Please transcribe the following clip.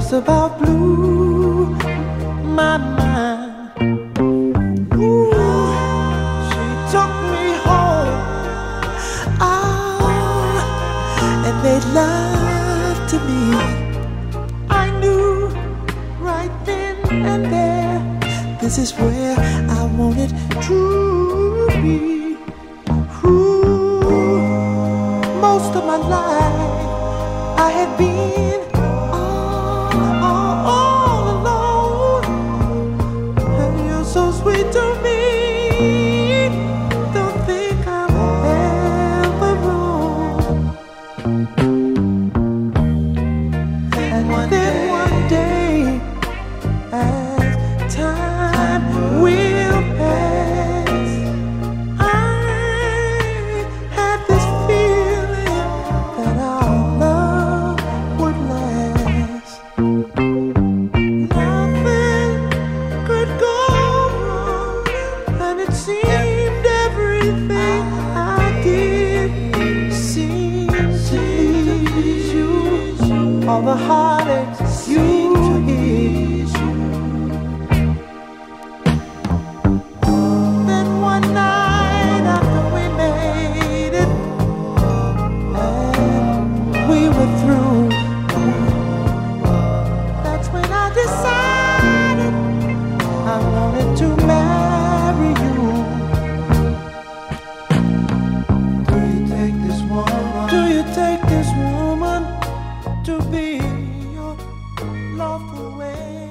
just about blew my mind. Ooh, she took me home, and made love to me. I knew right then and there, this is where I wanted to be. Ooh, most of my life I had been all alone, and you're so sweet to me. Don't think I'm ever wrong. And then one day, as time will pass, I had this feeling that our love would last. Nothing could go wrong, and it seemed everything I did seemed to please you. All the heartaches you ease. Then one night after we made it and we were through, that's when I decided I wanted to marry you. Do you take this woman? Do you take this woman to be your lawful way?